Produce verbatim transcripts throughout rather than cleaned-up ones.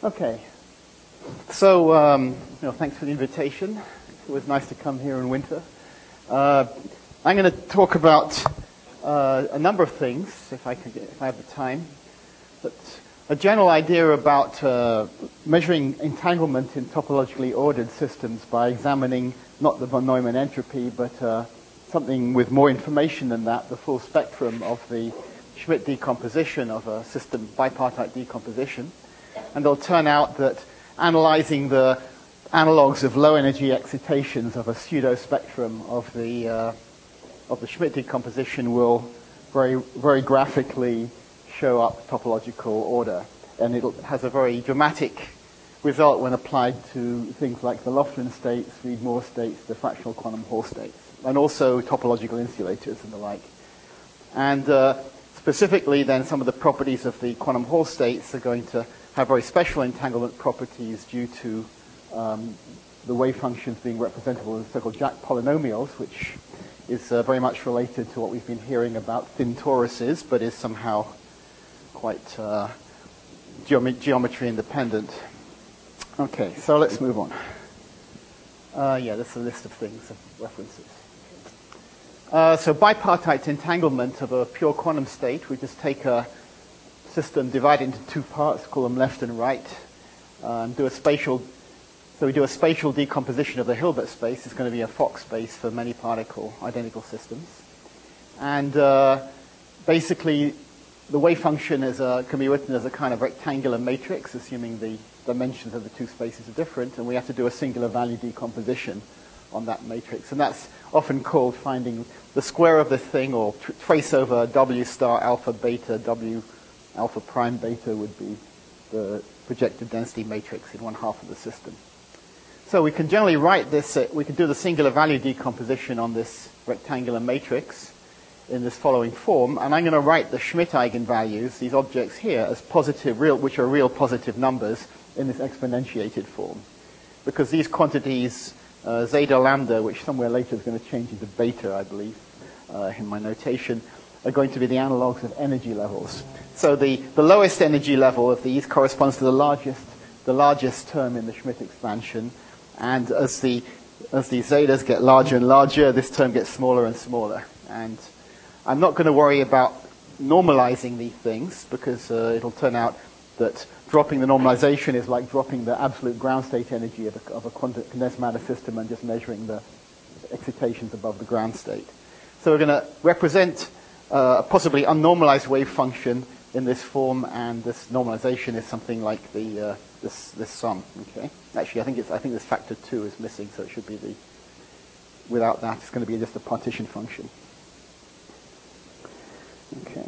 Okay. So, um, you know, thanks for the invitation. It was nice to come here in winter. Uh, I'm going to talk about uh, a number of things, if I can get, if I have the time. But a general idea about uh, measuring entanglement in topologically ordered systems by examining not the von Neumann entropy, but uh, something with more information than that, the full spectrum of the Schmidt decomposition of a system, bipartite decomposition. And it'll turn out that analyzing the analogs of low energy excitations of a pseudo spectrum of the uh, of the Schmidt decomposition will very very graphically show up topological order, and it has a very dramatic result when applied to things like the Lofgren states, Reed-Moore states, the fractional quantum Hall states, and also topological insulators and the like. And uh, specifically, then, some of the properties of the quantum Hall states are going to have very special entanglement properties due to um, the wave functions being representable as so-called Jack polynomials, which is uh, very much related to what we've been hearing about thin toruses, but is somehow quite uh, geom geometry independent. Okay, so let's move on. Uh, yeah, this is a list of things, of references. Uh, so bipartite entanglement of a pure quantum state, we just take a system, divide it into two parts, call them left and right, uh, and do a spatial, so we do a spatial decomposition of the Hilbert space. It's going to be a Fock space for many particle identical systems. And uh, basically, the wave function is a, can be written as a kind of rectangular matrix, assuming the dimensions of the two spaces are different, and we have to do a singular value decomposition on that matrix. And that's often called finding the square of the thing, or tr trace over W star alpha beta W alpha prime beta would be the projected density matrix in one half of the system. So we can generally write this, uh, we can do the singular value decomposition on this rectangular matrix in this following form, and I'm going to write the Schmidt eigenvalues, these objects here, as positive, real, which are real positive numbers in this exponentiated form. Because these quantities, uh, zeta lambda, which somewhere later is going to change into beta, I believe, uh, in my notation, are going to be the analogs of energy levels. So the, the lowest energy level of these corresponds to the largest, the largest term in the Schmidt expansion. And as the, as the zetas get larger and larger, this term gets smaller and smaller. And I'm not going to worry about normalizing these things, because uh, it'll turn out that dropping the normalization is like dropping the absolute ground state energy of a, of a quantum condensed matter system and just measuring the excitations above the ground state. So we're going to represent uh, a possibly unnormalized wave function in this form, and this normalization is something like the uh, this this sum. Okay. Actually, I think it's I think this factor two is missing, so it should be the. Without that, it's going to be just a partition function. Okay.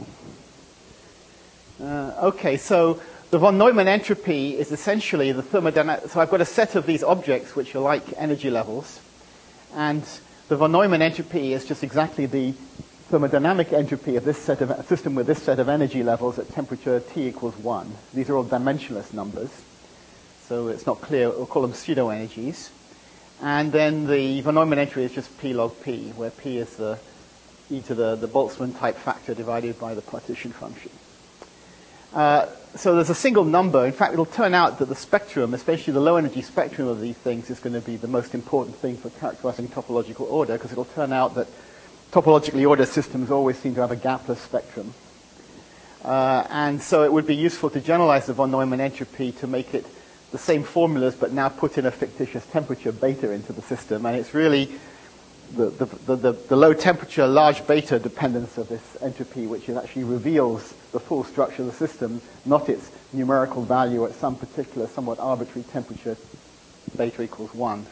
Uh, okay. So the von Neumann entropy is essentially the thermodynamic. So I've got a set of these objects which are like energy levels, and the von Neumann entropy is just exactly the thermodynamic entropy of this set of a system with this set of energy levels at temperature T equals one. These are all dimensionless numbers, so it's not clear. We'll call them pseudo energies. And then the von Neumann entropy is just P log P, where P is the e to the, the Boltzmann type factor divided by the partition function. Uh, so there's a single number. In fact, it'll turn out that the spectrum, especially the low energy spectrum of these things, is going to be the most important thing for characterizing topological order, because it'll turn out that topologically ordered systems always seem to have a gapless spectrum. Uh, and so it would be useful to generalize the von Neumann entropy to make it the same formulas, but now put in a fictitious temperature beta into the system. And it's really the, the, the, the, the low temperature, large beta dependence of this entropy, which actually reveals the full structure of the system, not its numerical value at some particular, somewhat arbitrary temperature, beta equals one.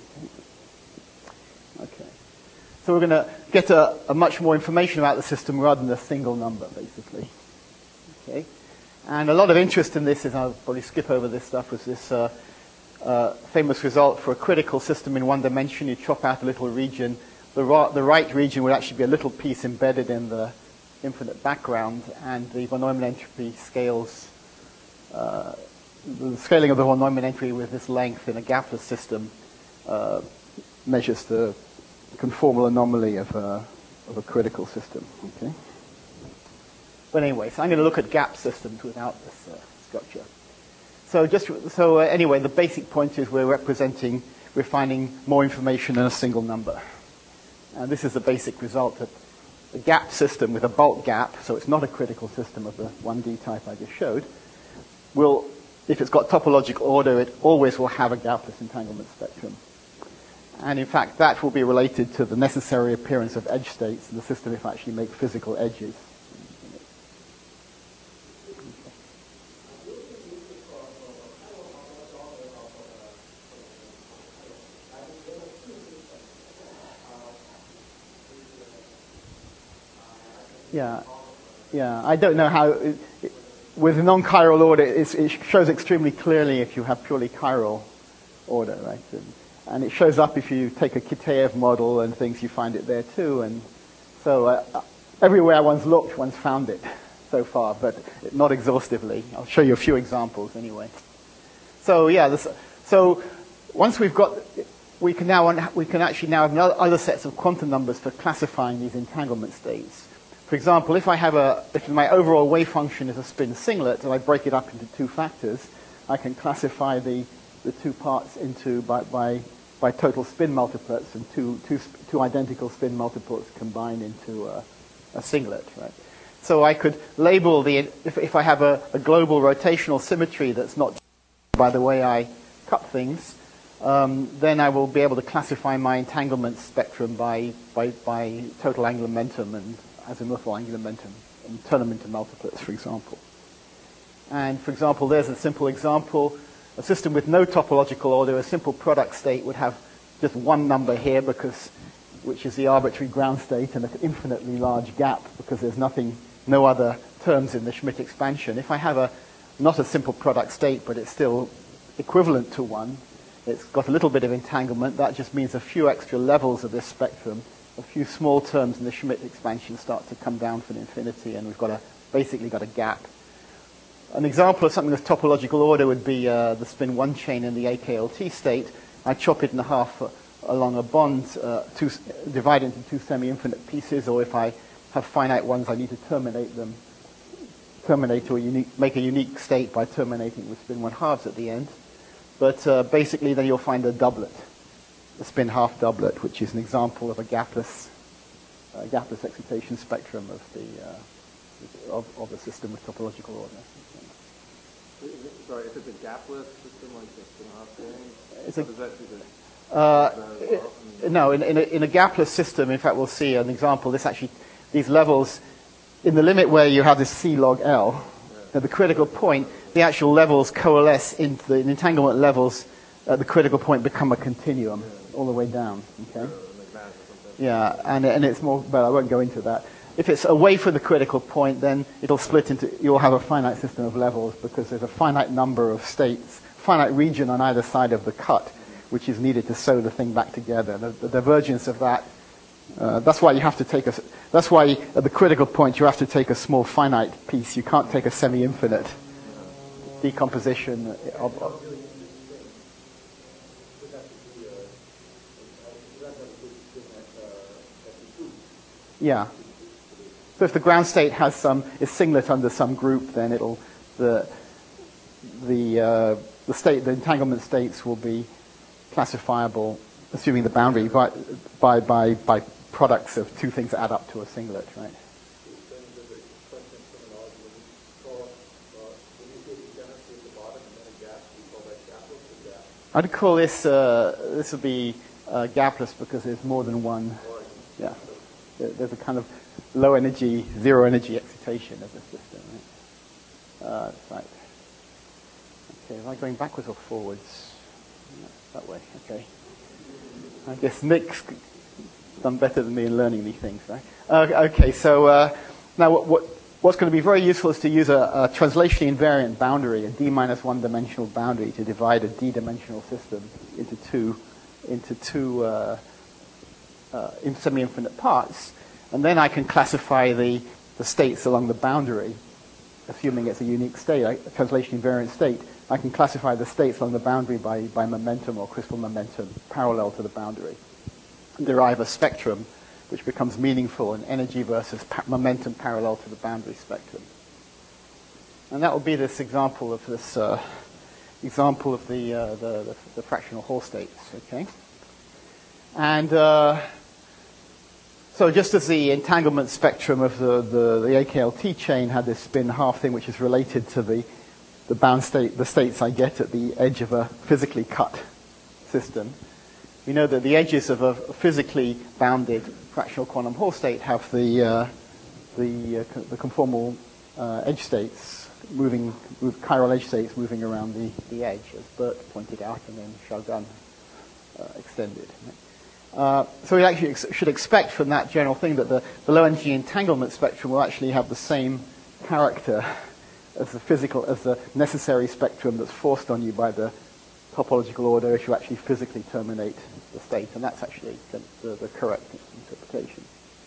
Okay. Okay. So we're going to get a, a much more information about the system rather than a single number, basically. Okay. And a lot of interest in this is, I'll probably skip over this stuff, was this uh, uh, famous result for a critical system in one dimension. You chop out a little region. The, ra the right region would actually be a little piece embedded in the infinite background, and the von Neumann entropy scales, uh, the scaling of the von Neumann entropy with this length in a gapless system uh, measures the conformal anomaly of a, of a critical system. Okay. But anyway, so I'm going to look at gap systems without this uh, structure. So just so uh, anyway, the basic point is we're representing, we're finding more information in a single number. And this is the basic result that a gap system with a bulk gap, so it's not a critical system of the one D type I just showed, will, if it's got topological order, it always will have a gapless entanglement spectrum. And in fact, that will be related to the necessary appearance of edge states in the system if I actually make physical edges. Yeah, yeah. I don't know how. It, it, with non-chiral order, it's, it shows extremely clearly if you have purely chiral order, right? And, and it shows up if you take a Kitaev model and things. You find it there too. And so uh, everywhere one's looked, one's found it so far, but not exhaustively. I'll show you a few examples anyway. So yeah, this, so once we've got, we can now we can actually now have other sets of quantum numbers for classifying these entanglement states. For example, if I have a, if my overall wave function is a spin singlet and I break it up into two factors, I can classify the, the two parts into by, by, by total spin multiplets and two, two, two identical spin multiplets combined into a, a singlet, right? So I could label the, if, if I have a, a global rotational symmetry that's not by the way I cut things, um, then I will be able to classify my entanglement spectrum by, by, by total angular momentum and azimuthal angular momentum and turn them into multiplets, for example. And for example, there's a simple example. A system with no topological order, a simple product state would have just one number here, because, which is the arbitrary ground state, and an infinitely large gap because there's nothing, no other terms in the Schmidt expansion. If I have a not a simple product state, but it's still equivalent to one, it's got a little bit of entanglement. That just means a few extra levels of this spectrum. A few small terms in the Schmidt expansion start to come down from infinity, and we've got a, basically got a gap. An example of something with topological order would be uh, the spin one chain in the A K L T state. I chop it in half uh, along a bond, uh, two, divide it into two semi-infinite pieces, or if I have finite ones, I need to terminate them, terminate to a unique, make a unique state by terminating with spin one halves at the end. But uh, basically, then you'll find a doublet. The spin half doublet, which is an example of a gapless, uh, gapless excitation spectrum of the uh, of, of the system with topological order. Sorry, if it's a gapless system like the spin half thing, it's a, does that, is it, uh, does that well? I mean, no, in, in, a, in a gapless system, in fact, we'll see an example. This actually, these levels, in the limit where you have this C log L, yeah. At the critical point, the actual levels coalesce into the entanglement levels. At the critical point, become a continuum. Yeah. All the way down, okay? Yeah, and, and it's more, but I won't go into that. If it's away from the critical point, then it'll split into, you'll have a finite system of levels because there's a finite number of states, finite region on either side of the cut, which is needed to sew the thing back together. The, the divergence of that, uh, that's why you have to take a, that's why at the critical point you have to take a small finite piece. You can't take a semi-infinite decomposition of, of yeah. So if the ground state has some is singlet under some group, then it'll the the uh, the state the entanglement states will be classifiable, assuming the boundary by by by by products of two things that add up to a singlet, right? I'd call this uh, this would be uh, gapless because there's more than one. Yeah. There's a kind of low energy, zero energy excitation of the system, right? Uh, right. Okay, am I going backwards or forwards? No, that way, okay. I guess Nick's done better than me in learning these things, right? Uh, okay, so uh, now what, what, what's going to be very useful is to use a, a translationally invariant boundary, a d minus one dimensional boundary, to divide a d-dimensional system into two, into two uh, Uh, in semi-infinite parts, and then I can classify the, the states along the boundary, assuming it's a unique state, a translation invariant state. I can classify the states along the boundary by, by momentum or crystal momentum parallel to the boundary, and derive a spectrum which becomes meaningful in energy versus pa- momentum parallel to the boundary spectrum. And that will be this example of this uh, example of the, uh, the, the, the fractional Hall states, okay? And uh, so just as the entanglement spectrum of the, the, the A K L T chain had this spin half thing, which is related to the, the bound state, the states I get at the edge of a physically cut system, we know that the edges of a physically bounded fractional quantum Hall state have the, uh, the, uh, the conformal uh, edge states moving, move, chiral edge states moving around the, the edge, as Bert pointed out, and then Chardin uh, extended. Uh, so we actually ex- should expect from that general thing that the, the low energy entanglement spectrum will actually have the same character as the physical, as the necessary spectrum that's forced on you by the topological order if you actually physically terminate the state, and that's actually the, the, the correct interpretation.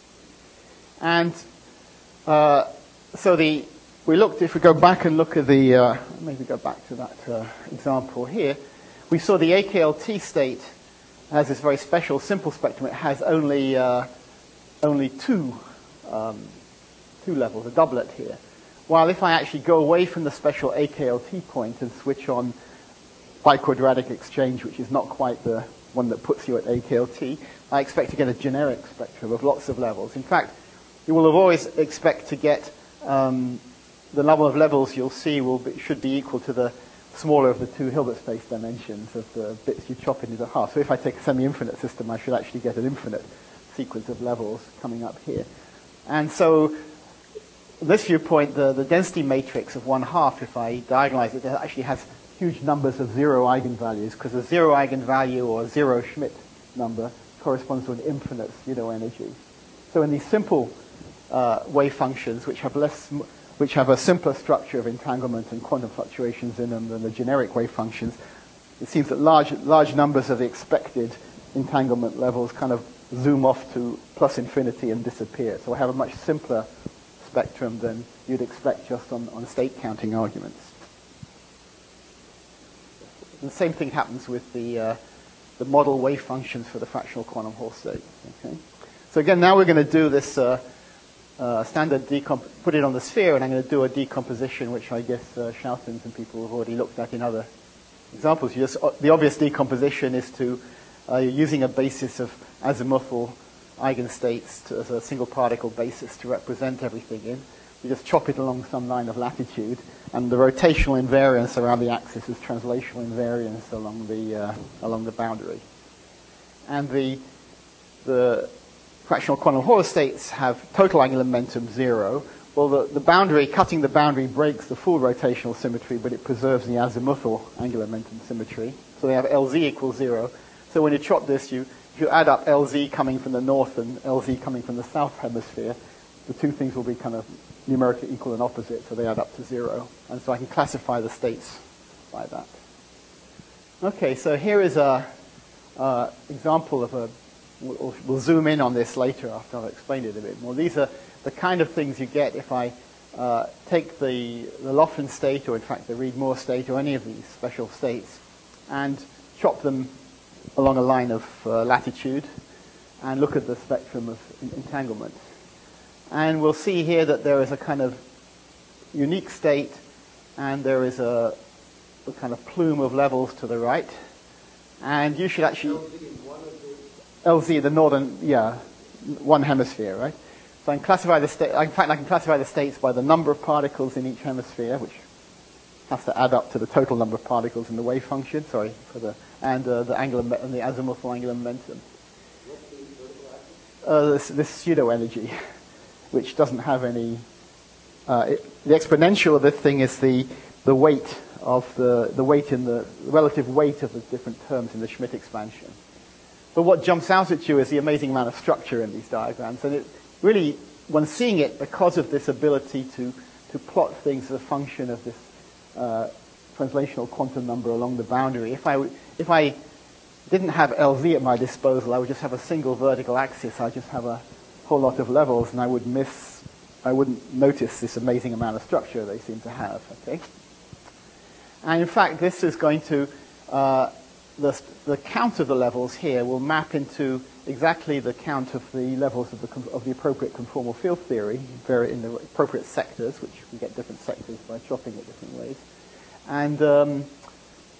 And uh, so the we looked, if we go back and look at the, uh, maybe go back to that uh, example here, we saw the A K L T state has this very special simple spectrum. It has only uh, only two um, two levels, a doublet here. While if I actually go away from the special A K L T point and switch on biquadratic exchange, which is not quite the one that puts you at A K L T, I expect to get a generic spectrum of lots of levels. In fact, you will always expect to get um, the number of levels you'll see will be, should be equal to the smaller of the two Hilbert space dimensions of the bits you chop into half. So if I take a semi-infinite system, I should actually get an infinite sequence of levels coming up here. And so this viewpoint, the, the density matrix of one half, if I diagonalize it, it actually has huge numbers of zero eigenvalues, because a zero eigenvalue or a zero Schmidt number corresponds to an infinite pseudo energy. So in these simple uh, wave functions, which have less, which have a simpler structure of entanglement and quantum fluctuations in them than the generic wave functions, it seems that large, large numbers of the expected entanglement levels kind of zoom off to plus infinity and disappear. So I have a much simpler spectrum than you'd expect just on, on state counting arguments. And the same thing happens with the, uh, the model wave functions for the fractional quantum Hall state. Okay? So again, now we're going to do this uh, uh, standard decomp, put it on the sphere, and I'm going to do a decomposition, which I guess uh, Schoutens and people have already looked at in other examples. You just, uh, the obvious decomposition is to, uh, you're using a basis of azimuthal eigenstates to, as a single particle basis to represent everything in. You just chop it along some line of latitude, and the rotational invariance around the axis is translational invariance along the uh, along the boundary. And the the fractional quantum Hall states have total angular momentum zero. Well, the, the boundary, cutting the boundary breaks the full rotational symmetry, but it preserves the azimuthal angular momentum symmetry. So they have L Z equals zero. So when you chop this, you if you add up L Z coming from the north and L Z coming from the south hemisphere, the two things will be kind of numerically equal and opposite, so they add up to zero. And so I can classify the states by that. Okay, so here is a uh, example of a, we'll, we'll zoom in on this later after I've explained it a bit more. These are the kind of things you get if I uh, take the, the Laughlin state, or in fact the Reed-Moore state, or any of these special states, and chop them along a line of uh, latitude, and look at the spectrum of entanglement. And we'll see here that there is a kind of unique state, and there is a, a kind of plume of levels to the right. And you should actually... L Z, one of the... L Z, the northern, yeah, one hemisphere, right? So I can classify the state, in fact, I can classify the states by the number of particles in each hemisphere, which has to add up to the total number of particles in the wave function, sorry, for the, and uh, the angular, and the azimuthal angular momentum. What's the vertical axis? Uh, this, this pseudo energy, which doesn't have any. Uh, it, the exponential of this thing is the the weight of the the weight in the, the relative weight of the different terms in the Schmidt expansion. But what jumps out at you is the amazing amount of structure in these diagrams, and it really, when seeing it, because of this ability to to plot things as a function of this uh, translational quantum number along the boundary. If I if I didn't have L Z at my disposal, I would just have a single vertical axis. I just have a whole lot of levels, and I would miss, I wouldn't notice this amazing amount of structure they seem to have. Okay, and in fact, this is going to uh, the the count of the levels here will map into exactly the count of the levels of the of the appropriate conformal field theory, very in the appropriate sectors, which we get different sectors by chopping it different ways, and um,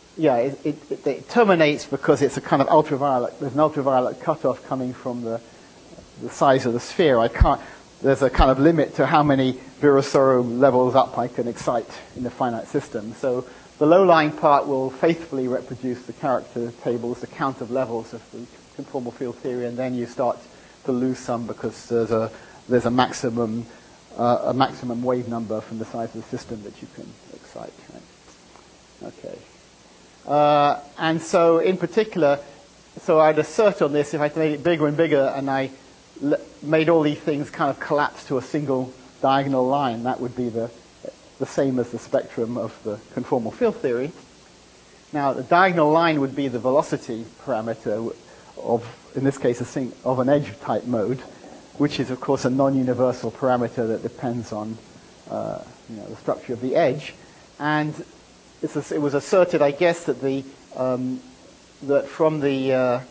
yeah, it, it, it, it terminates because it's a kind of ultraviolet. There's an ultraviolet cutoff coming from the the size of the sphere. I can't. There's a kind of limit to how many Virasoro levels up I can excite in a finite system. So the low-lying part will faithfully reproduce the character tables, the count of levels of the conformal field theory, and then you start to lose some because there's a there's a maximum uh, a maximum wave number from the size of the system that you can excite. Right? Okay. Uh, and so, in particular, so I'd assert on this if I made it bigger and bigger, and I l- made all these things kind of collapse to a single diagonal line, that would be the the same as the spectrum of the conformal field theory. Now, the diagonal line would be the velocity parameter of, in this case, a sing- of an edge-type mode, which is, of course, a non-universal parameter that depends on uh, you know, the structure of the edge. And it's a, it was asserted, I guess, that the um, that from the uh,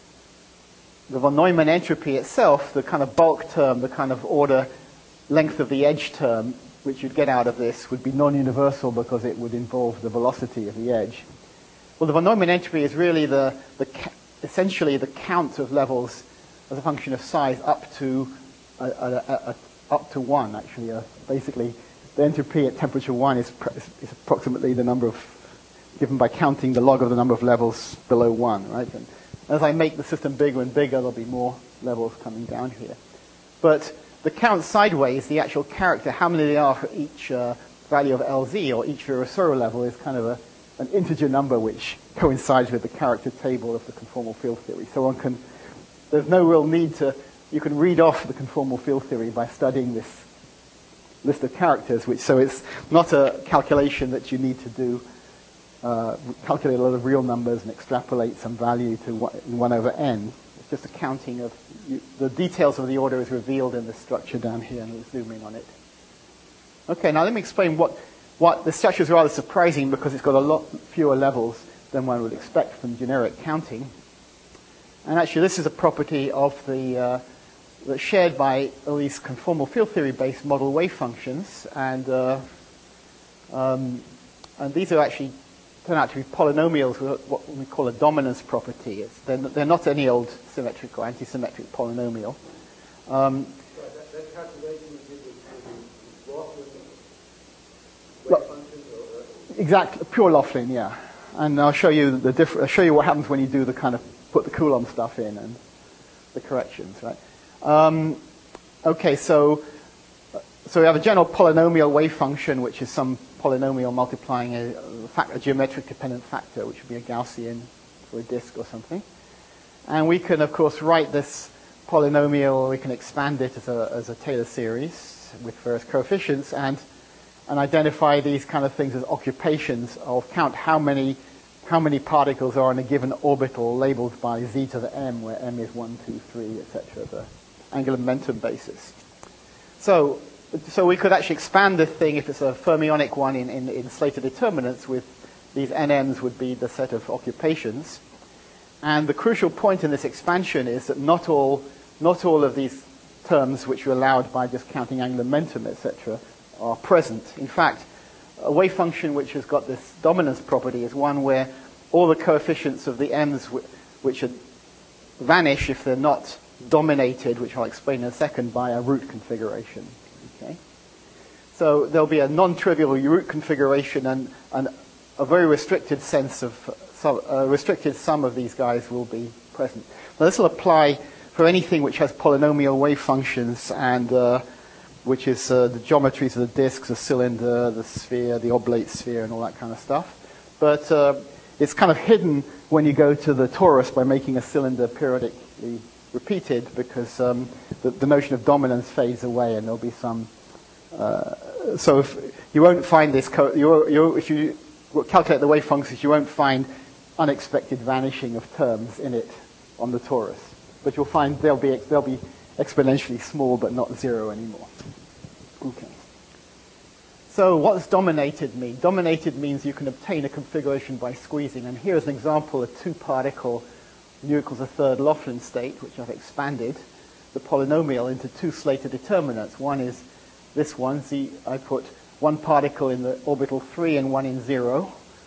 the von Neumann entropy itself, the kind of bulk term, the kind of order length of the edge term, which you'd get out of this, would be non-universal because it would involve the velocity of the edge. Well, the von Neumann entropy is really the, the ca- essentially the count of levels as a function of size up to a, a, a, a, up to one. Actually, uh, basically, the entropy at temperature one is, pr- is approximately the number of given by counting the log of the number of levels below one. Right, and as I make the system bigger and bigger, there'll be more levels coming down here. But the count sideways, the actual character, how many there are for each uh, value of L Z or each Virasoro level, is kind of a, an integer number which coincides with the character table of the conformal field theory. So one can, there's no real need to, you can read off the conformal field theory by studying this list of characters, which, so it's not a calculation that you need to do, uh, calculate a lot of real numbers and extrapolate some value to one over n. It's just a counting of, you, the details of the order is revealed in the structure down here, and we'll zoom in on it. Okay, now let me explain what, what the structure is rather surprising because it's got a lot fewer levels than one would expect from generic counting. And actually, this is a property of the, uh, that's shared by all these conformal field theory-based model wave functions, and uh, um, and these are actually turn out to be polynomials with what we call a dominance property. It's, they're, they're not any old symmetric or anti-symmetric polynomial. Um, Right, that, that calculation you did with the Laughlin wave Lo- functions, or, uh, exactly, pure Laughlin, yeah. And I'll show you the diff- I'll show you what happens when you do the kind of put the Coulomb stuff in and the corrections, right? Um, okay, so so we have a general polynomial wave function, which is some polynomial multiplying a, a, fact, a geometric dependent factor, which would be a Gaussian for a disk or something. And we can, of course, write this polynomial, we can expand it as a, as a Taylor series with various coefficients and, and identify these kind of things as occupations of count how many, how many particles are in a given orbital labeled by z to the m, where m is one, two, three, et cetera, the angular momentum basis. So, so we could actually expand this thing if it's a fermionic one in, in, in Slater determinants with these N Ms would be the set of occupations. And the crucial point in this expansion is that not all, not all of these terms which are allowed by just counting angular momentum, et cetera, are present. In fact, a wave function which has got this dominance property is one where all the coefficients of the m's w- which are vanish if they're not dominated, which I'll explain in a second, by a root configuration. Okay, so there'll be a non-trivial root configuration and, and a very restricted sense of so a restricted sum of these guys will be present. Now this will apply for anything which has polynomial wave functions and uh, which is uh, the geometries of the disks, the cylinder, the sphere, the oblate sphere, and all that kind of stuff. But uh, it's kind of hidden when you go to the torus by making a cylinder periodically repeated, because um, the, the notion of dominance fades away, and there'll be some. Uh, so if you won't find this, co- you, you, if you calculate the wave functions, you won't find unexpected vanishing of terms in it on the torus. But you'll find they'll be they'll be exponentially small, but not zero anymore. Okay. So what does dominated mean? Dominated means you can obtain a configuration by squeezing. And here's an example of two-particle nu equals a third Laughlin state, which I've expanded the polynomial into two Slater determinants. One is this one. Z, I put one particle in the orbital three and one in zero.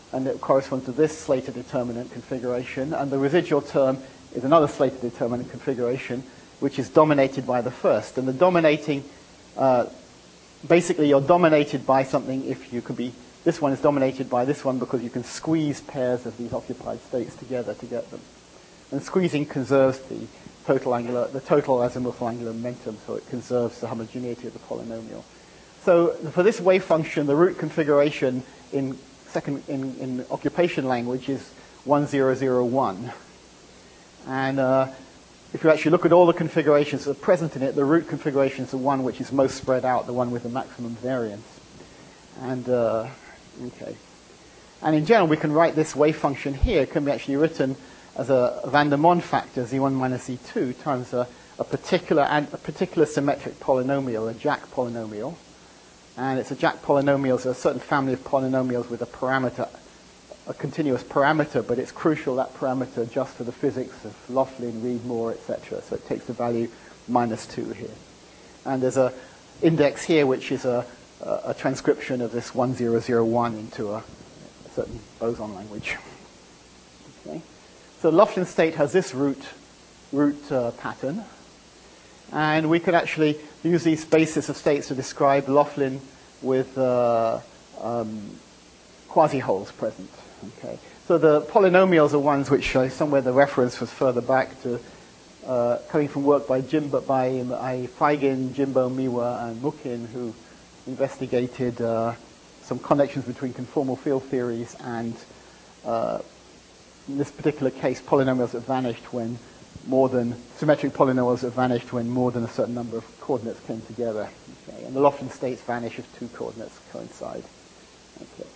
and it corresponds to this Slater determinant configuration, and the residual term is another Slater determinant configuration, which is dominated by the first. And the dominating, uh, basically you're dominated by something if you could be, this one is dominated by this one because you can squeeze pairs of these occupied states together to get them. And squeezing conserves the total angular, the total azimuthal angular momentum, so it conserves the homogeneity of the polynomial. So for this wave function, the root configuration in second in, in occupation language is one zero zero one. And uh, if you actually look at all the configurations that are present in it, the root configuration is the one which is most spread out, the one with the maximum variance. And uh, okay. And in general, we can write this wave function here. It can be actually written as a van der Monde factor, z one minus z two, times a, a particular and a particular symmetric polynomial, a Jack polynomial. And it's a Jack polynomial, so a certain family of polynomials with a parameter, a continuous parameter, but it's crucial that parameter adjusts to the physics of Laughlin, Reed, Moore, et cetera. So it takes the value minus two here. And there's a index here which is a, a, a transcription of this one zero zero one into a, a certain boson language. Okay. So Laughlin state has this root, root uh, pattern. And we could actually use these bases of states to describe Laughlin with uh, um, quasi-holes present. Okay. So the polynomials are ones which uh, somewhere the reference was further back to uh, coming from work by Jimbo, by uh, Feigin, Jimbo, Miwa, and Mukin, who investigated uh, some connections between conformal field theories and, uh, in this particular case, polynomials that vanished when more than symmetric polynomials that vanished when more than a certain number of coordinates came together. Okay. And the Laughlin states vanish if two coordinates coincide. Okay.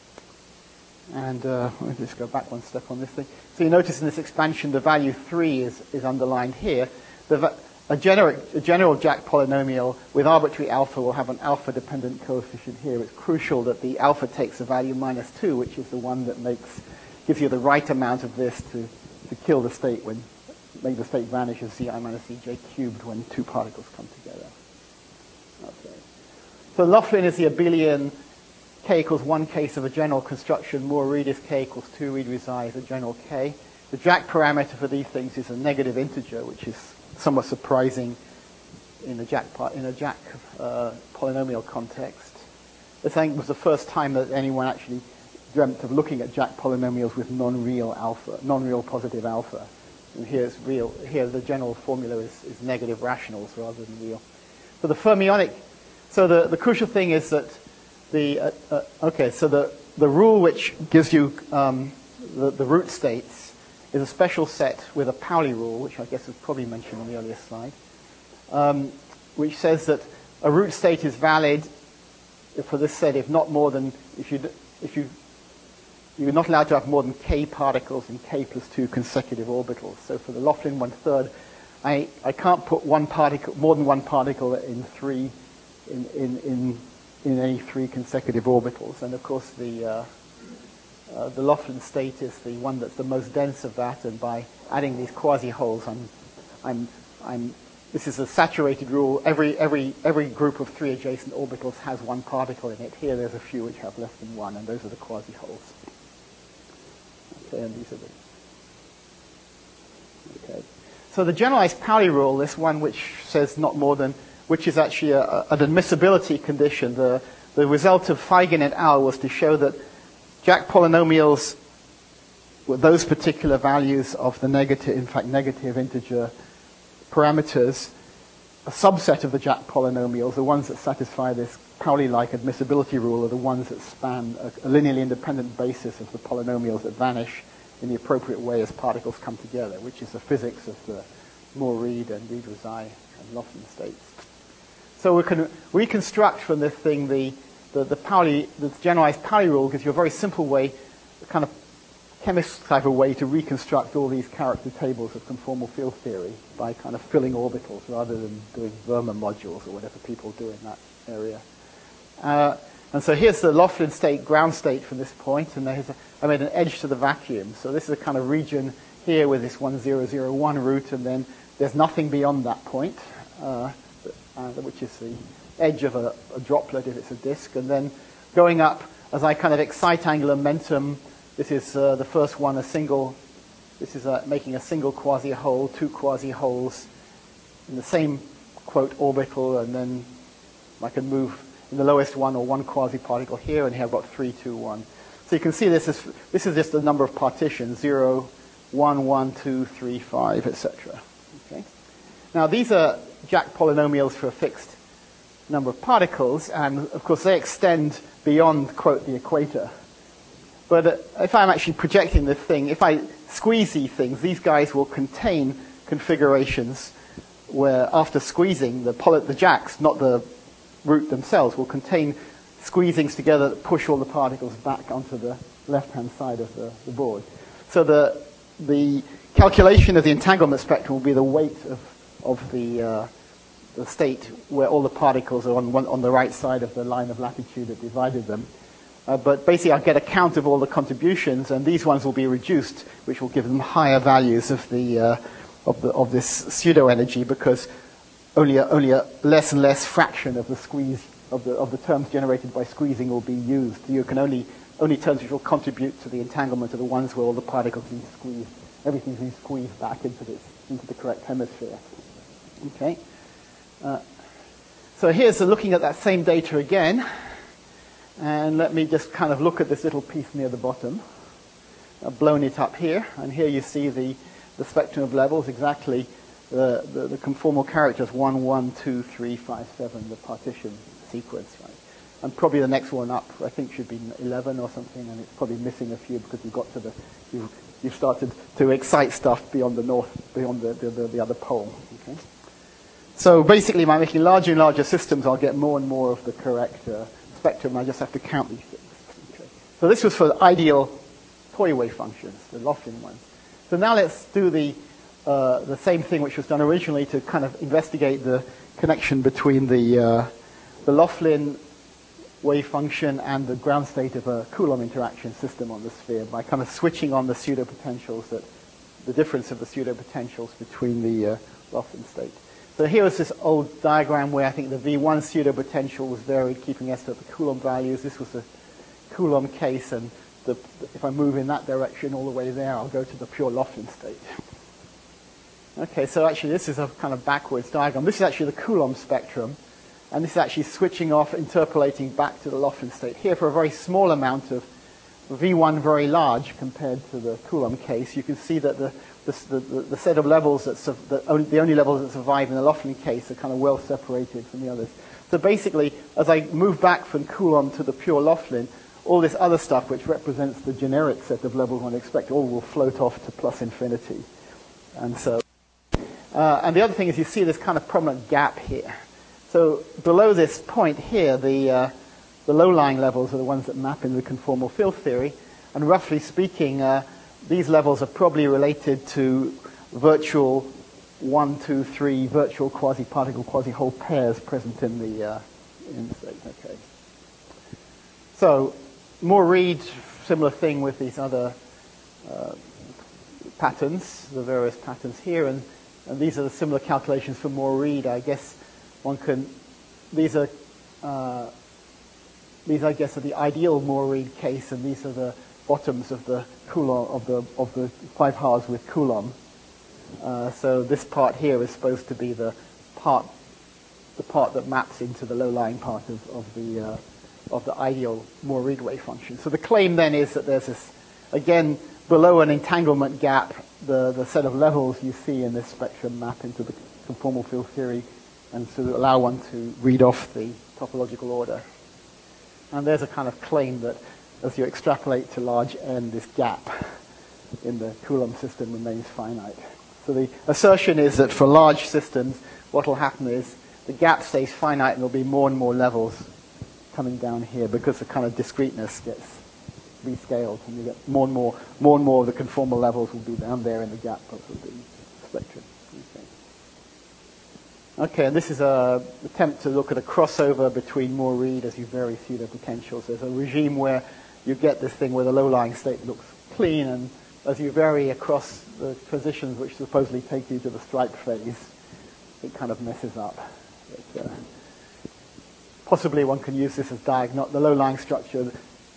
And uh, let me just go back one step on this thing. So you notice in this expansion, the value three is, is underlined here. The, a, generic, a general Jack polynomial with arbitrary alpha will have an alpha-dependent coefficient here. It's crucial that the alpha takes a value minus two, which is the one that makes gives you the right amount of this to, to kill the state when make the state vanish as Zi minus Zj cubed when two particles come together. Okay. So Laughlin is the abelian k equals one case of a general construction. Moore-Reed is k equals two. Reed-Rizai is a general k. The Jack parameter for these things is a negative integer, which is somewhat surprising in a Jack in a Jack uh, polynomial context. This, I think, was the first time that anyone actually dreamt of looking at Jack polynomials with non-real alpha, non-real positive alpha. And here's real. Here, the general formula is, is negative rationals rather than real. So the fermionic. So the, the crucial thing is that the uh, uh, okay. So the the rule which gives you um, the, the root states is a special set with a Pauli rule, which I guess was probably mentioned on the earlier slide, um, which says that a root state is valid for this set if not more than if you if you You're not allowed to have more than k particles in k plus two consecutive orbitals. So for the Laughlin one-third, I, I can't put one particle, more than one particle in three, in, in, in, in any three consecutive orbitals. And of course, the, uh, uh, the Laughlin state is the one that's the most dense of that. And by adding these quasi-holes, I'm, I'm, I'm, this is a saturated rule. Every, every, every group of three adjacent orbitals has one particle in it. Here, there's a few which have less than one, and those are the quasi-holes. Okay, and these are the, okay. So the generalized Pauli rule, this one which says not more than, which is actually a, a, an admissibility condition. The, the result of Feigin et al. Was to show that Jack polynomials with those particular values of the negative, in fact, negative integer parameters, a subset of the Jack polynomials, the ones that satisfy this Pauli-like admissibility rule, are the ones that span a, a linearly independent basis of the polynomials that vanish in the appropriate way as particles come together, which is the physics of the Moore-Reed and Reed-Rizai and Laughlin states. So we can reconstruct from this thing the, the, the Pauli, the generalized Pauli rule gives you a very simple way, a kind of chemist type of way to reconstruct all these character tables of conformal field theory by kind of filling orbitals rather than doing Verma modules or whatever people do in that area. Uh, and so here's the Laughlin state, ground state from this point, and there's a, I made an edge to the vacuum. So this is a kind of region here with this one zero zero one root, and then there's nothing beyond that point, uh, uh, which is the edge of a, a droplet if it's a disk, and then going up as I kind of excite angular momentum, this is uh, the first one, a single, this is uh, making a single quasi-hole, two quasi-holes in the same, quote, orbital, and then I can move in the lowest one or one quasi-particle here, and here I've got three, two, one. So you can see this is, this is just the number of partitions, zero, one, one, two, three, five, et cetera. Okay? Now these are Jack polynomials for a fixed number of particles, and of course they extend beyond, quote, the equator. But uh, if I'm actually projecting this thing, if I squeeze these things, these guys will contain configurations where after squeezing, the, poly the jacks, not the root themselves, will contain squeezings together that push all the particles back onto the left-hand side of the, the board. So the, the calculation of the entanglement spectrum will be the weight of, of the, uh, the state where all the particles are on, one, on the right side of the line of latitude that divided them. Uh, but basically, I'll get a count of all the contributions, and these ones will be reduced, which will give them higher values of the uh, of the of this pseudo energy, because only a, only a less and less fraction of the squeeze of the of the terms generated by squeezing will be used. You can only only terms which will contribute to the entanglement are the ones where all the particles being squeezed, everything's being squeezed back into this into the correct hemisphere. Okay. Uh, so here's a looking at that same data again. And let me just kind of look at this little piece near the bottom. I've blown it up here, and here you see the, the spectrum of levels, exactly the, the, the conformal characters, one, one, two, three, five, seven, the partition sequence, right? And probably the next one up, I think, should be eleven or something, and it's probably missing a few because you've got to the, you've, you've started to excite stuff beyond the north, beyond the, the, the, the other pole, okay? So basically, by making larger and larger systems, I'll get more and more of the correct uh, spectrum. I just have to count these things. Okay. So this was for the ideal toy wave functions, the Laughlin ones. So now let's do the uh, the same thing which was done originally to kind of investigate the connection between the uh, the Laughlin wave function and the ground state of a Coulomb interaction system on the sphere by kind of switching on the pseudo potentials, that the difference of the pseudo potentials between the uh, Laughlin state. So here was this old diagram where I think the V one pseudo potential was varied, keeping S at the Coulomb values. This was the Coulomb case, and the, if I move in that direction all the way there, I'll go to the pure Laughlin state. Okay, so actually this is a kind of backwards diagram. This is actually the Coulomb spectrum, and this is actually switching off, interpolating back to the Laughlin state. Here, for a very small amount of V one very large compared to the Coulomb case, you can see that the The, the, the set of levels that su the, only, the only levels that survive in the Laughlin case are kind of well separated from the others. So basically, as I move back from Coulomb to the pure Laughlin, all this other stuff, which represents the generic set of levels one expect, all will float off to plus infinity. And so, uh, and the other thing is you see this kind of prominent gap here. So below this point here, the uh, the low-lying levels are the ones that map in the conformal field theory, and roughly speaking, uh, these levels are probably related to virtual one, two, three virtual quasi-particle, quasi-hole pairs present in the uh, in the state. Okay. So Moore-Reed, similar thing with these other uh, patterns, the various patterns here, and, and these are the similar calculations for Moore-Reed. I guess one can. These are uh, these, I guess, are the ideal Moore-Reed case, and these are the bottoms of the Coulomb of the of the five halves with Coulomb. Uh, so this part here is supposed to be the part the part that maps into the low-lying part of, of the uh, of the ideal Moore-Reed wave function. So the claim then is that there's this, again, below an entanglement gap, the the set of levels you see in this spectrum map into the conformal field theory, and to allow one to read off the topological order. And there's a kind of claim that as you extrapolate to large n, this gap in the Coulomb system remains finite. So the assertion is that for large systems, what will happen is the gap stays finite, and there'll be more and more levels coming down here because the kind of discreteness gets rescaled, and you get more and more, more and more of the conformal levels will be down there in the gap of the spectrum. Okay. Okay, and this is an attempt to look at a crossover between Moore-Reed as you vary pseudo potentials. There's a regime where you get this thing where the low-lying state looks clean, and as you vary across the transitions which supposedly take you to the stripe phase, it kind of messes up. But, uh, possibly one can use this as diagonal. The low-lying structure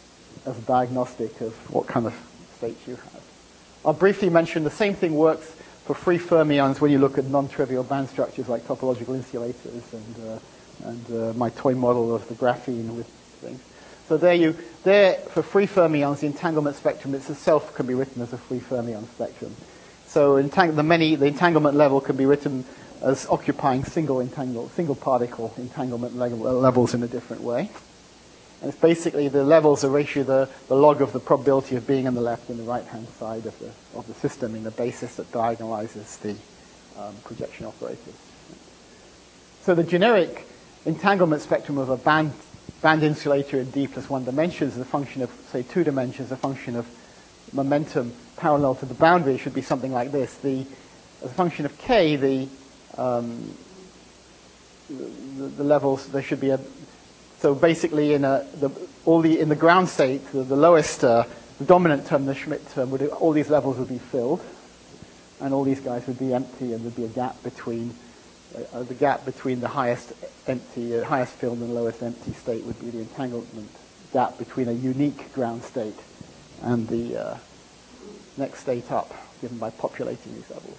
as a diagnostic of what kind of states you have. I'll briefly mention the same thing works for free fermions when you look at non-trivial band structures like topological insulators and, uh, and uh, my toy model of the graphene with things. So there you, there for free fermions, the entanglement spectrum itself can be written as a free fermion spectrum. So entang the many, the entanglement level can be written as occupying single entangle, single particle entanglement le levels in a different way. And it's basically the levels are ratio the, the log of the probability of being on the left and the right-hand side of the, of the system in the basis that diagonalizes the um, projection operators. So the generic entanglement spectrum of a band, band insulator in D plus one dimensions is a function of, say, two dimensions, a function of momentum parallel to the boundary should be something like this. The, as a function of K, the, um, the, the levels, there should be a, so basically in a, the, all the, in the ground state, the, the lowest, uh, the dominant term, the Schmidt term, would, all these levels would be filled, and all these guys would be empty, and there'd be a gap between, uh, the gap between the highest empty, uh, highest filled and lowest empty state would be the entanglement gap between a unique ground state and the uh, next state up, given by populating these levels.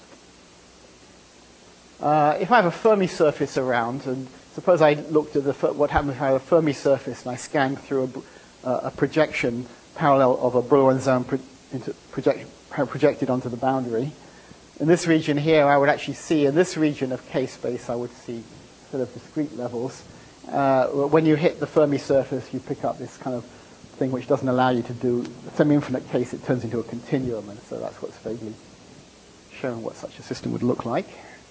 Uh, if I have a Fermi surface around, and suppose I looked at the, what happened if I had a Fermi surface and I scanned through a, uh, a projection parallel of a Brillouin zone pro into project, projected onto the boundary. In this region here, I would actually see, in this region of K space, I would see sort of discrete levels. Uh, when you hit the Fermi surface, you pick up this kind of thing which doesn't allow you to do a semi-infinite case. It turns into a continuum, and so that's what's vaguely showing what such a system would look like.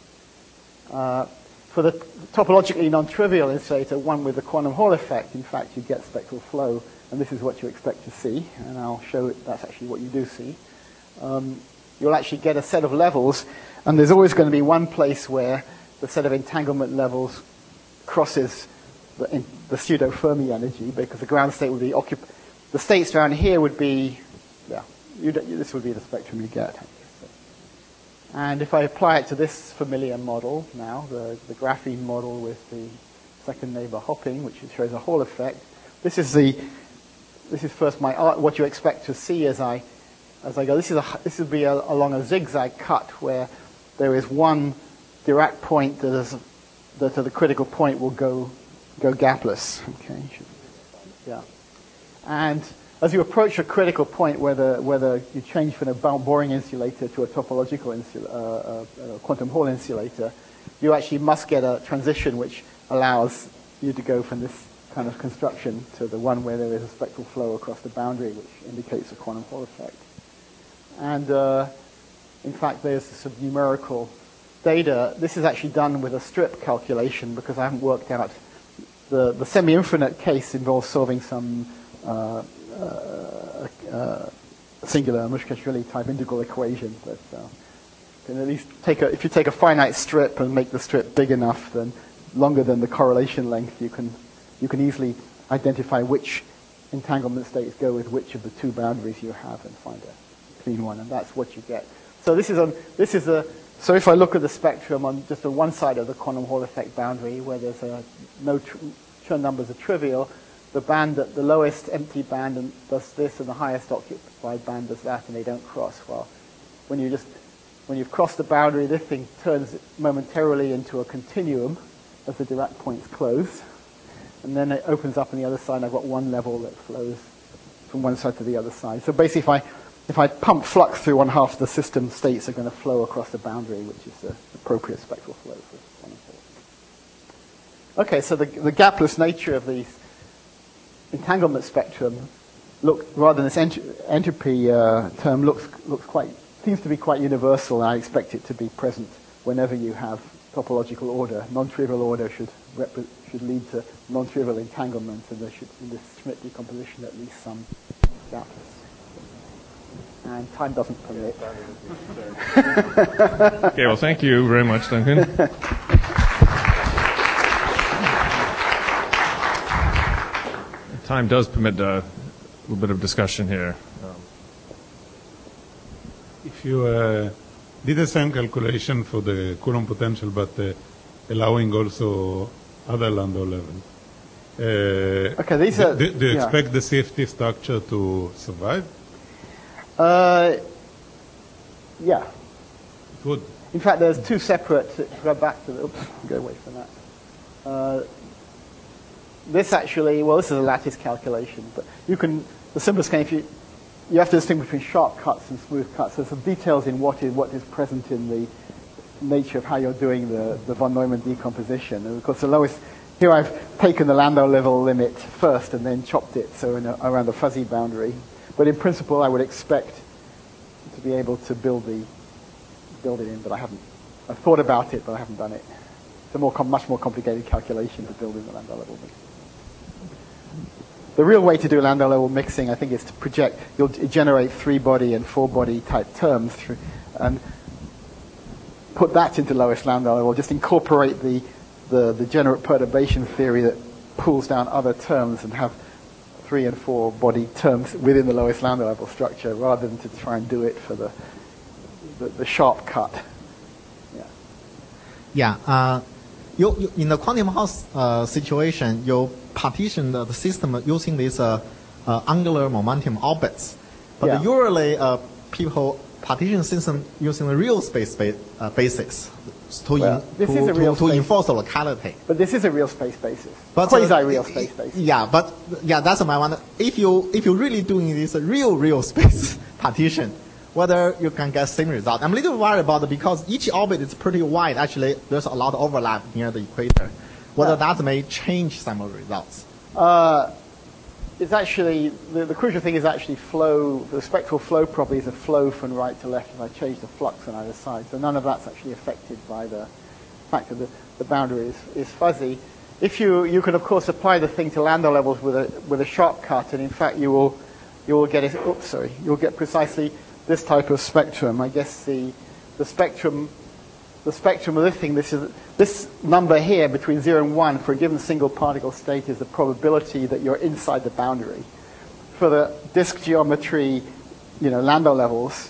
Uh, for the topologically non-trivial insulator, one with the quantum Hall effect, in fact, you get spectral flow, and this is what you expect to see, and I'll show it, that's actually what you do see. Um, you'll actually get a set of levels, and there's always going to be one place where the set of entanglement levels crosses the, in, the pseudo-Fermi energy, because the ground state would be occupied. The states around here would be, yeah, this would be the spectrum you get. And if I apply it to this familiar model now, the, the graphene model with the second neighbor hopping, which shows a Hall effect, this is the, this is first my art, what you expect to see as I, as I go. This is a, this would be a, along a zigzag cut where there is one Dirac point that is, that at the critical point will go, go gapless. Okay, yeah, and as you approach a critical point, whether whether you change from a boring insulator to a topological insula, uh, uh, quantum Hall insulator, you actually must get a transition which allows you to go from this kind of construction to the one where there is a spectral flow across the boundary, which indicates a quantum Hall effect. And uh, in fact, there's some numerical data. This is actually done with a strip calculation because I haven't worked out. The, the semi-infinite case involves solving some uh, uh, uh, singular Mushkashvili type integral equation. But uh, can at least take a, if you take a finite strip and make the strip big enough, then longer than the correlation length, you can you can easily identify which entanglement states go with which of the two boundaries you have and find a clean one, and that's what you get. So this is a this is a so if I look at the spectrum on just on one side of the quantum Hall effect boundary, where there's a no tr Chern numbers are trivial, the band that the lowest empty band and does this, and the highest occupied band does that, and they don't cross. Well, when you just when you've crossed the boundary, this thing turns momentarily into a continuum as the Dirac points close, and then it opens up on the other side. And I've got one level that flows from one side to the other side. So basically, if I if I pump flux through one half of the system, states are going to flow across the boundary, which is the appropriate spectral flow for quantum Hall. Okay, so the, the gapless nature of these entanglement spectrum, look rather than this ent entropy uh, term, looks looks quite seems to be quite universal, and I expect it to be present whenever you have topological order. Non-trivial order should should lead to non-trivial entanglement, and there should, in this Schmidt decomposition, at least some gapless. And time doesn't permit. Okay, well, thank you very much, Duncan. Time does permit a little bit of discussion here. Um, if you uh, did the same calculation for the Coulomb potential, but uh, allowing also other Landau levels, Uh, Okay, these are- do, do you yeah. expect the C F T structure to survive? Uh, yeah. It would. In fact, there's two separate. To go back to the. Oops, go away from that. Uh, this actually, well, this is a lattice calculation, but you can. The simplest kind, if you you have to distinguish between sharp cuts and smooth cuts. There's some details in what is what is present in the nature of how you're doing the, the von Neumann decomposition. And of course, the lowest, here I've taken the Landau level limit first and then chopped it, so in a, around the fuzzy boundary. But in principle, I would expect to be able to build the build it in, but I haven't. I've thought about it, but I haven't done it. It's a more com much more complicated calculation to build in the Landau level mixing. The real way to do Landau level mixing, I think, is to project. You'll generate three-body and four-body type terms through, and put that into lowest Landau level. Just incorporate the the degenerate perturbation theory that pulls down other terms and have three and four body terms within the lowest Landau level structure, rather than to try and do it for the the, the sharp cut. Yeah. Yeah. Uh, you, you, in the quantum house uh, situation, you partition the, the system using these uh, uh, angular momentum orbits. But Yeah. usually, uh, people partition system using the real space ba uh, basis to, Well, in, this to, is a to, real to space. enforce the locality. But this is a real space basis. But Quasi-real uh, space basis. Yeah, but yeah, that's my one. If you if you're really doing this real real space partition, whether you can get same result. I'm a little worried about it because each orbit is pretty wide. Actually, there's a lot of overlap near the equator. Whether Yeah. that may change some of the results. Uh, it's actually, the, the crucial thing is actually flow, the spectral flow properties of flow from right to left if I change the flux on either side. So none of that's actually affected by the fact that the, the boundary is, is fuzzy. If you, you can of course apply the thing to Landau levels with a, with a sharp cut, and in fact you will, you will get, it, oops, sorry, you'll get precisely this type of spectrum. I guess the, the spectrum, the spectrum of this thing, this is, this number here between zero and one for a given single particle state is the probability that you're inside the boundary. For the disk geometry, you know, Landau levels,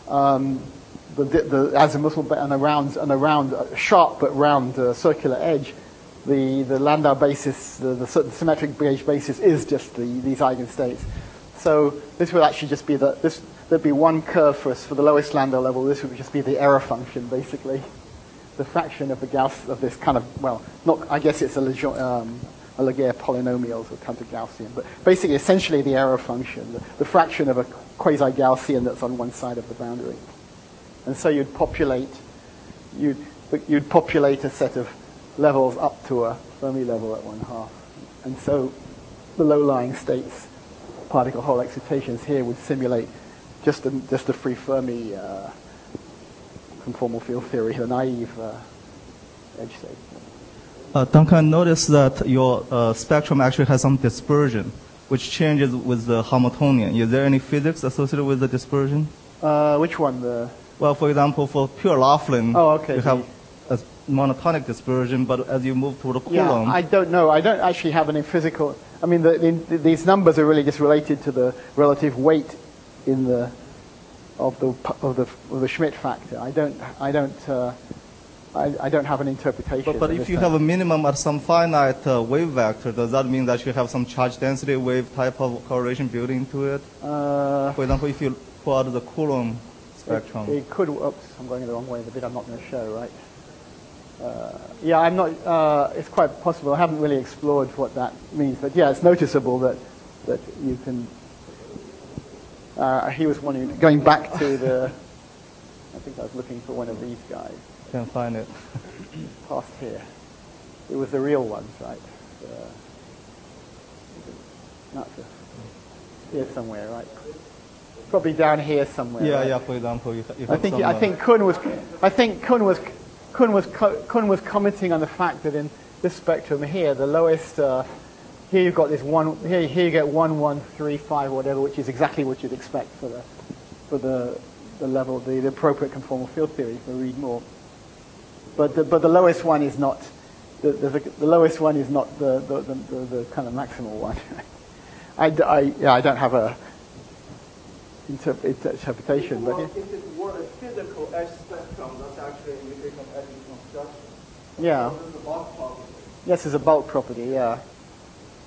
um, the, the azimuthal and around and around a sharp but round uh, circular edge, the the Landau basis, the, the, the symmetric gauge basis is just the, these eigenstates. So this would actually just be the this. There'd be one curve for us for the lowest Landau level. This would just be the error function, basically. The fraction of the Gauss of this kind of, well, not, I guess it's a, Lejeune, um, a Laguerre polynomials or counter-Gaussian, but basically essentially the error function, the, the fraction of a quasi-Gaussian that's on one side of the boundary. And so you'd populate, you'd, you'd populate a set of levels up to a Fermi level at one half. And so the low-lying states, particle hole excitations here would simulate just a, just a free Fermi uh, conformal field theory, the naive uh, edge state. Uh, Duncan, notice that your uh, spectrum actually has some dispersion, which changes with the Hamiltonian. Is there any physics associated with the dispersion? Uh, which one? The Well, for example, for pure Laughlin, Oh, okay, you the- have a monotonic dispersion, but as you move toward the yeah, Coulomb, I don't know. I don't actually have any physical. I mean, the, the, these numbers are really just related to the relative weight in the of the of the of the Schmidt factor. I don't. I don't. Uh, I, I don't have an interpretation. But, but of if this you type. have a minimum at some finite uh, wave vector, does that mean that you have some charge density wave type of correlation built into it? Uh, For example, if you pull out the Coulomb spectrum. It, it could. Oops, I'm going the wrong way. The bit I'm not going to show, right? Uh, yeah, I'm not. Uh, it's quite possible. I haven't really explored what that means, but yeah, it's noticeable that that you can. Uh, he was wanting going back to the. I think I was looking for one of these guys. Can't find it. Past here. It was the real ones, right? Uh, not the, here somewhere, right? Probably down here somewhere. Yeah, right? yeah. For example, you, you I have think some, I uh, think Kuhn was I think Kuhn was Kuhn was Kuhn was commenting on the fact that in this spectrum here, the lowest uh, here you've got this one here here you get one one three five or whatever, which is exactly what you'd expect for the for the the level the, the appropriate conformal field theory for Reed Moore. But the, but the lowest one is not the, the, the lowest one is not the the, the, the, the kind of maximal one. I, I yeah I don't have a interp- interpretation, Well, but it, if it were a physical edge spectrum, that's actually an indication of edge construction. yeah. So this is a bulk property. Yes, it's a bulk property, yeah.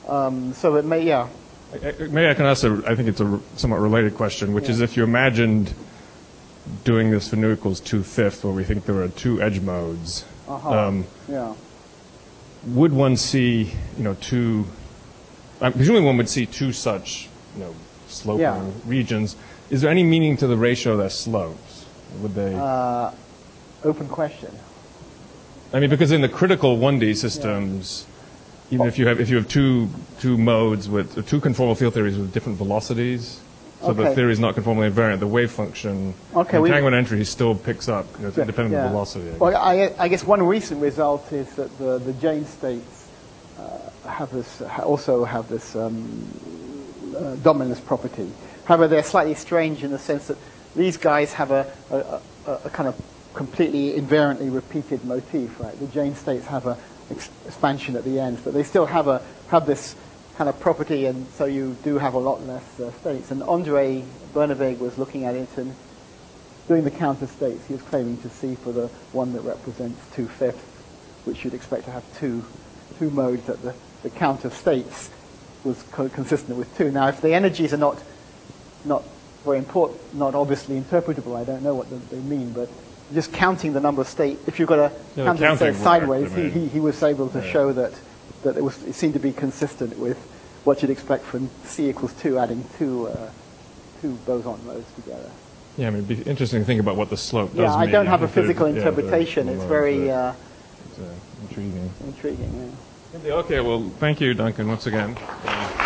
Um, so it may, yeah. Maybe I can ask a, I think it's a somewhat related question, which Yeah. is if you imagined doing this for nu equals two-fifths, where we think there are two edge modes, Uh-huh. um, Yeah. would one see, you know, two, uh, presumably one would see two such, you know, sloping Yeah. regions. Is there any meaning to the ratio of their slopes? Would they? Uh, open question. I mean, because in the critical one D systems, even if you have if you have two two modes with or two conformal field theories with different velocities, so the Okay. theory is not conformally invariant, the wave function, Okay, the we- entanglement entry still picks up. You know, it's independent Yeah. of velocity. I guess. Well, I, I guess one recent result is that the, the Jane states uh, have this also have this um, uh, dominance property. However, they're slightly strange in the sense that these guys have a, a, a, a kind of completely invariantly repeated motif, right? The Jane states have a ex- expansion at the end, but they still have a have this kind of property, and so you do have a lot less uh, states. And Andre Berneweg was looking at it and doing the counter states. He was claiming to see for the one that represents two-fifths, which you'd expect to have two two modes, that the, the counter states was co- consistent with two. Now, if the energies are not not very important, not obviously interpretable, I don't know what they mean, but just counting the number of states, if you've got a Yeah, counter counting state worked, sideways, I mean. he, he, he was able to Yeah. show that, that it, was, it seemed to be consistent with what you'd expect from C equals two, adding two, uh, two boson modes together. Yeah, I mean, it'd be interesting to think about what the slope does Yeah, I mean. don't have a if there- physical yeah, if there are interpretation. It's modes, very but uh, it's, uh, intriguing. intriguing. Yeah. Okay, well, thank you, Duncan, once again.